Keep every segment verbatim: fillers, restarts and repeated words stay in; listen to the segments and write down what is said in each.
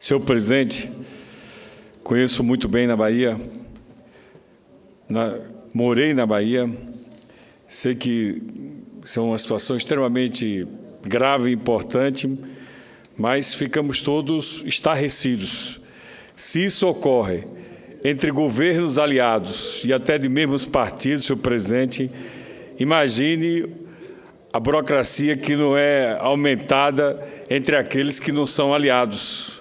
Senhor presidente, conheço muito bem na Bahia, na, morei na Bahia, sei que são uma situação extremamente grave e importante, mas ficamos todos estarrecidos. Se isso ocorre entre governos aliados e até de mesmos partidos, senhor presidente, imagine a burocracia que não é aumentada entre aqueles que não são aliados.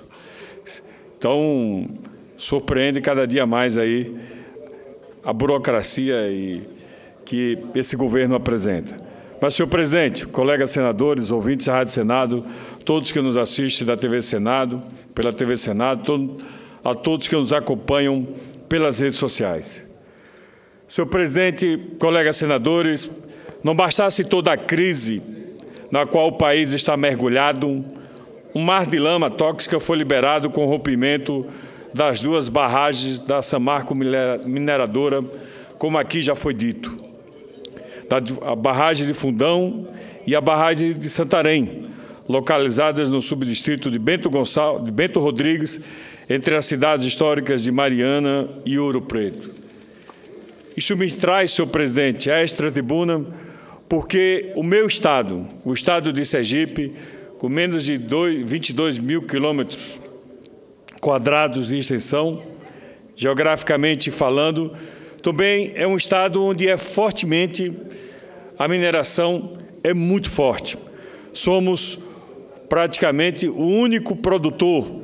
Então, surpreende cada dia mais aí a burocracia e, que esse governo apresenta. Mas, senhor presidente, colegas senadores, ouvintes da Rádio Senado, todos que nos assistem da T V Senado, pela T V Senado, todo, a todos que nos acompanham pelas redes sociais. Senhor presidente, colegas senadores, não bastasse toda a crise na qual o país está mergulhado, um mar de lama tóxica foi liberado com o rompimento das duas barragens da Samarco Mineradora, como aqui já foi dito. A barragem de Fundão e a barragem de Santarém, localizadas no subdistrito de Bento, Gonçalves, de Bento Rodrigues, entre as cidades históricas de Mariana e Ouro Preto. Isso me traz, senhor presidente, a esta tribuna, porque o meu estado, o estado de Sergipe, com menos de vinte e dois mil quilômetros quadrados de extensão, geograficamente falando, também é um estado onde é fortemente, a mineração é muito forte. Somos praticamente o único produtor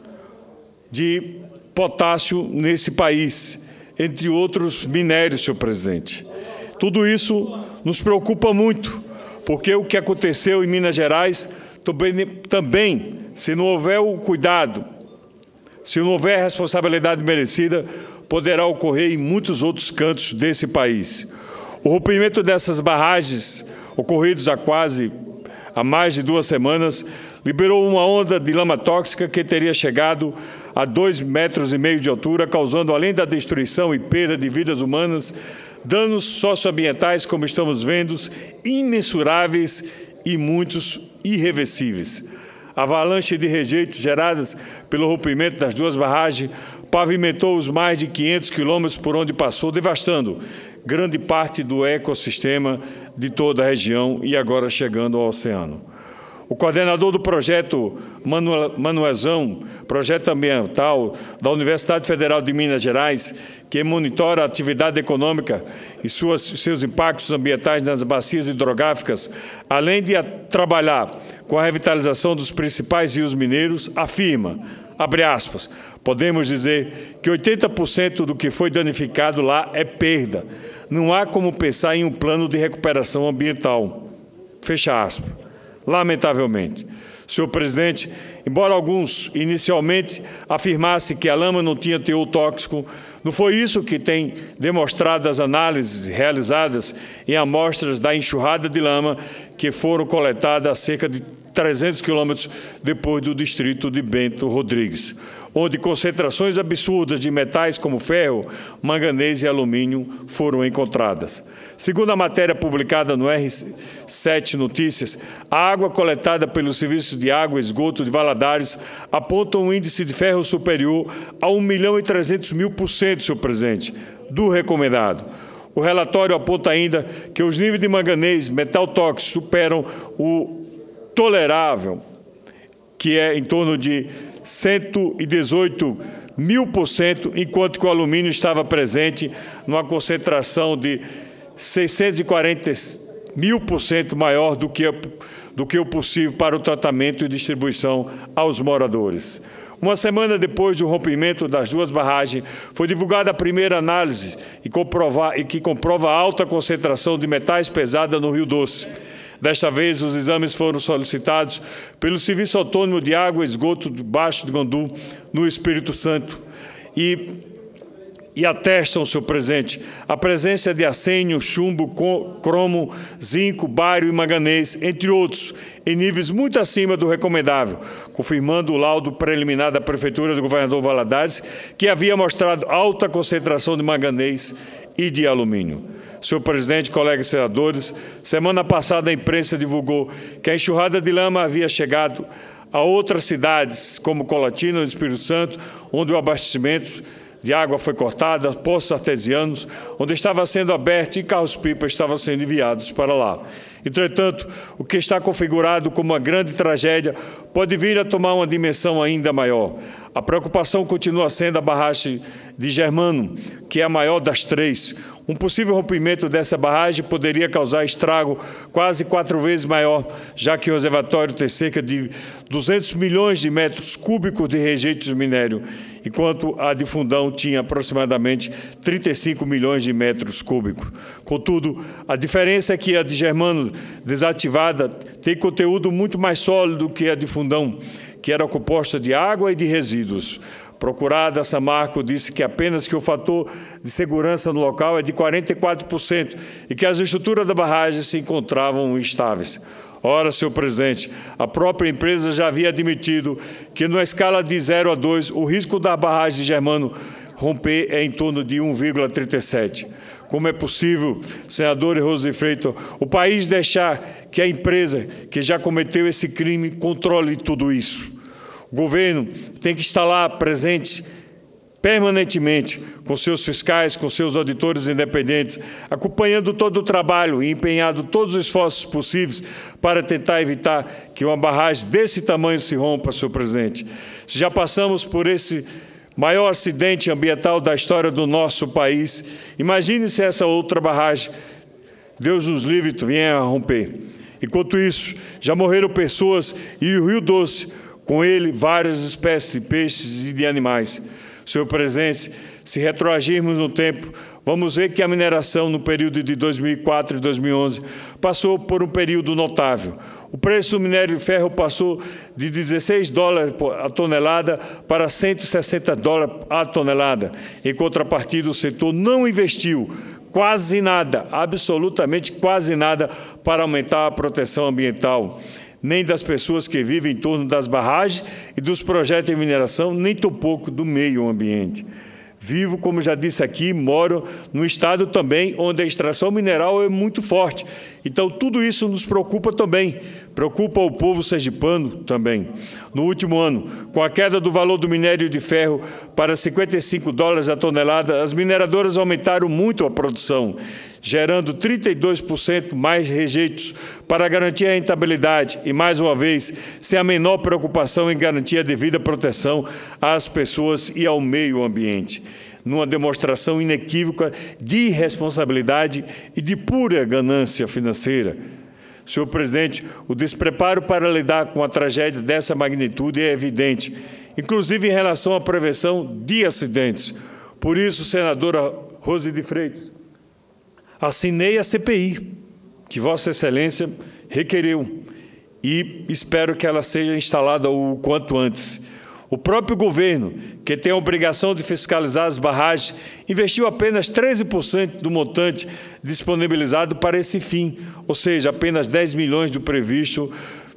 de potássio nesse país, entre outros minérios, senhor presidente. Tudo isso nos preocupa muito, porque o que aconteceu em Minas Gerais também, também se não houver o cuidado, se não houver a responsabilidade merecida, poderá ocorrer em muitos outros cantos desse país. O rompimento dessas barragens, ocorridos há quase, há mais de duas semanas, liberou uma onda de lama tóxica que teria chegado a dois metros e meio de altura, causando, além da destruição e perda de vidas humanas, danos socioambientais, como estamos vendo, imensuráveis e muitos irreversíveis. A avalanche de rejeitos geradas pelo rompimento das duas barragens pavimentou os mais de quinhentos quilômetros por onde passou, devastando grande parte do ecossistema de toda a região e agora chegando ao oceano. O coordenador do projeto Manuelzão, projeto ambiental da Universidade Federal de Minas Gerais, que monitora a atividade econômica e suas, seus impactos ambientais nas bacias hidrográficas, além de a, trabalhar com a revitalização dos principais rios mineiros, afirma, abre aspas, podemos dizer que oitenta por cento do que foi danificado lá é perda. Não há como pensar em um plano de recuperação ambiental. Fecha aspas. Lamentavelmente. Senhor presidente, embora alguns inicialmente afirmassem que a lama não tinha teor tóxico, não foi isso que tem demonstrado as análises realizadas em amostras da enxurrada de lama que foram coletadas a cerca de trezentos quilômetros depois do distrito de Bento Rodrigues, onde concentrações absurdas de metais como ferro, manganês e alumínio foram encontradas. Segundo a matéria publicada no R sete Notícias, a água coletada pelo Serviço de Água e Esgoto de Valadares aponta um índice de ferro superior a um milhão e trezentos mil por cento, senhor presidente, do recomendado. O relatório aponta ainda que os níveis de manganês, metal tóxico, superam o tolerável, que é em torno de cento e dezoito mil por cento, enquanto que o alumínio estava presente numa concentração de seiscentos e quarenta mil por cento maior do que, do que o possível para o tratamento e distribuição aos moradores. Uma semana depois do rompimento das duas barragens, foi divulgada a primeira análise e, comprovar, e que comprova a alta concentração de metais pesados no Rio Doce. Desta vez, os exames foram solicitados pelo Serviço Autônomo de Água e Esgoto de Baixo de Guandu, no Espírito Santo, e, e atestam, senhor presidente, a presença de arsênio, chumbo, cromo, zinco, bário e manganês, entre outros, em níveis muito acima do recomendável, confirmando o laudo preliminar da Prefeitura do governador Valadares, que havia mostrado alta concentração de manganês e de alumínio. Senhor presidente, colegas senadores, semana passada a imprensa divulgou que a enxurrada de lama havia chegado a outras cidades, como Colatina, no Espírito Santo, onde o abastecimento de água foi cortado, poços artesianos, onde estava sendo aberto e carros-pipa estavam sendo enviados para lá. Entretanto, o que está configurado como uma grande tragédia pode vir a tomar uma dimensão ainda maior. A preocupação continua sendo a barragem de Germano, que é a maior das três. Um possível rompimento dessa barragem poderia causar estrago quase quatro vezes maior, já que o reservatório tem cerca de duzentos milhões de metros cúbicos de rejeitos de minério, enquanto a de Fundão tinha aproximadamente trinta e cinco milhões de metros cúbicos. Contudo, a diferença é que a de Germano desativada tem conteúdo muito mais sólido que a de Fundão, que era composta de água e de resíduos. Procurada, Samarco disse que apenas que o fator de segurança no local é de quarenta e quatro por cento e que as estruturas da barragem se encontravam estáveis. Ora, senhor presidente, a própria empresa já havia admitido que, numa escala de zero a dois, o risco da barragem de Germano romper é em torno de um vírgula trinta e sete. Como é possível, senador Rose de Freitas, o país deixar que a empresa que já cometeu esse crime controle tudo isso? O governo tem que estar lá presente permanentemente, com seus fiscais, com seus auditores independentes, acompanhando todo o trabalho e empenhando todos os esforços possíveis para tentar evitar que uma barragem desse tamanho se rompa, senhor presidente. Se já passamos por esse maior acidente ambiental da história do nosso país, imagine se essa outra barragem, Deus nos livre, venha a romper. Enquanto isso, já morreram pessoas e o Rio Doce, com ele várias espécies de peixes e de animais. Senhor presidente, se retroagirmos no tempo, vamos ver que a mineração no período de dois mil e quatro e dois mil e onze passou por um período notável. O preço do minério de ferro passou de dezesseis dólares a tonelada para cento e sessenta dólares a tonelada. Em contrapartida, o setor não investiu quase nada, absolutamente quase nada, para aumentar a proteção ambiental, nem das pessoas que vivem em torno das barragens e dos projetos de mineração, nem tampouco do meio ambiente. Vivo, como já disse aqui, moro num estado também onde a extração mineral é muito forte. Então, tudo isso nos preocupa também, preocupa o povo sergipano também. No último ano, com a queda do valor do minério de ferro para cinquenta e cinco dólares a tonelada, as mineradoras aumentaram muito a produção, gerando trinta e dois por cento mais rejeitos para garantir a rentabilidade e, mais uma vez, sem a menor preocupação em garantir a devida proteção às pessoas e ao meio ambiente, numa demonstração inequívoca de irresponsabilidade e de pura ganância financeira. Senhor presidente, o despreparo para lidar com a tragédia dessa magnitude é evidente, inclusive em relação à prevenção de acidentes. Por isso, senadora Rose de Freitas, assinei a C P I, que Vossa Excelência requeriu, e espero que ela seja instalada o quanto antes. O próprio governo, que tem a obrigação de fiscalizar as barragens, investiu apenas treze por cento do montante disponibilizado para esse fim, ou seja, apenas dez milhões do previsto,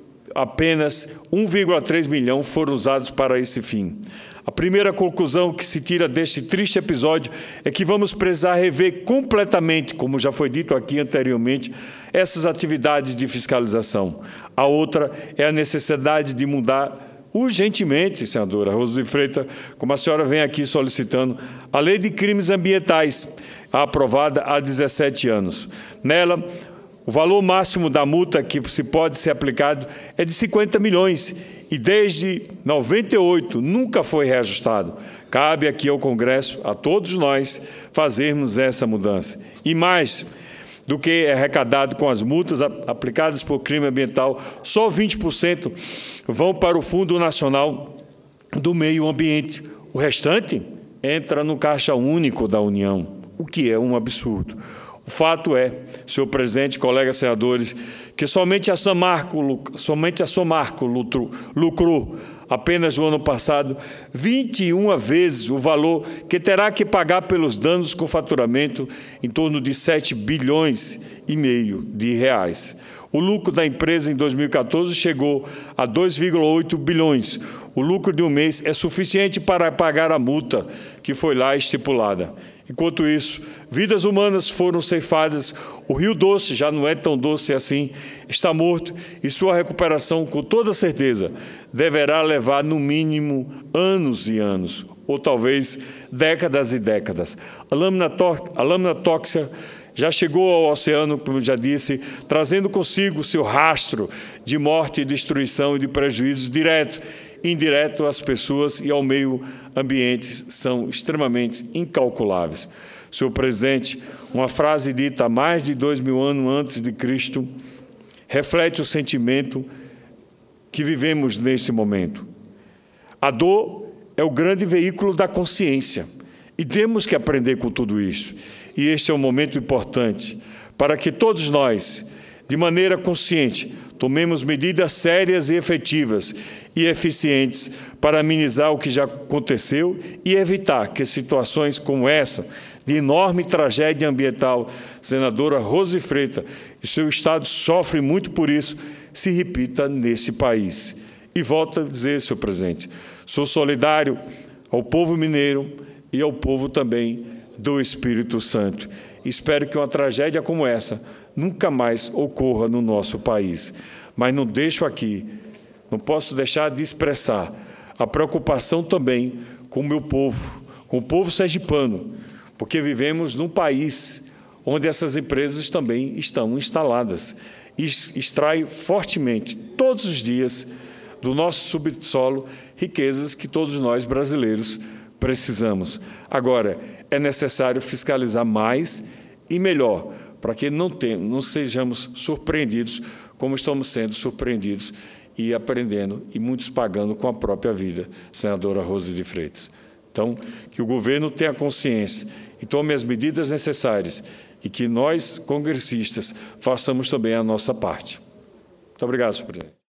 apenas um vírgula três milhão foram usados para esse fim. A primeira conclusão que se tira deste triste episódio é que vamos precisar rever completamente, como já foi dito aqui anteriormente, essas atividades de fiscalização. A outra é a necessidade de mudar urgentemente, senadora Rose de Freitas, como a senhora vem aqui solicitando, a Lei de Crimes Ambientais, aprovada há dezessete anos. Nela, o valor máximo da multa que se pode ser aplicado é de cinquenta milhões e desde noventa e oito nunca foi reajustado. Cabe aqui ao Congresso, a todos nós, fazermos essa mudança. E mais do que é arrecadado com as multas aplicadas por crime ambiental, só vinte por cento vão para o Fundo Nacional do Meio Ambiente. O restante entra no Caixa Único da União, o que é um absurdo. O fato é, senhor presidente, colegas senadores, que somente a Samarco, somente a Samarco lucrou, lucrou apenas no ano passado vinte e uma vezes o valor que terá que pagar pelos danos com faturamento em torno de sete bilhões e meio de reais. O lucro da empresa em dois mil e quatorze chegou a dois vírgula oito bilhões. O lucro de um mês é suficiente para pagar a multa que foi lá estipulada. Enquanto isso, vidas humanas foram ceifadas, o Rio Doce já não é tão doce assim, está morto e sua recuperação, com toda certeza, deverá levar no mínimo anos e anos, ou talvez décadas e décadas. A lâmina, a lâmina tóxica já chegou ao oceano, como eu já disse, trazendo consigo seu rastro de morte e destruição e de prejuízos direto e indireto às pessoas e ao meio ambiente, são extremamente incalculáveis. Senhor presidente, uma frase dita há mais de dois mil anos antes de Cristo reflete o sentimento que vivemos nesse momento. A dor é o grande veículo da consciência e temos que aprender com tudo isso. E este é um momento importante para que todos nós, de maneira consciente, tomemos medidas sérias e efetivas e eficientes para amenizar o que já aconteceu e evitar que situações como essa, de enorme tragédia ambiental, senadora Rose Freitas e seu Estado sofre muito por isso, se repita nesse país. E volto a dizer, senhor presidente, sou solidário ao povo mineiro e ao povo também do Espírito Santo. Espero que uma tragédia como essa nunca mais ocorra no nosso país. Mas não deixo aqui, não posso deixar de expressar a preocupação também com o meu povo, com o povo sergipano, porque vivemos num país onde essas empresas também estão instaladas e extraem fortemente, todos os dias, do nosso subsolo, riquezas que todos nós brasileiros precisamos. Agora, é necessário fiscalizar mais e melhor, para que não, tenhamos, não sejamos surpreendidos como estamos sendo surpreendidos e aprendendo, e muitos pagando com a própria vida, senadora Rose de Freitas. Então, que o governo tenha consciência e tome as medidas necessárias e que nós, congressistas, façamos também a nossa parte. Muito obrigado, senhor presidente.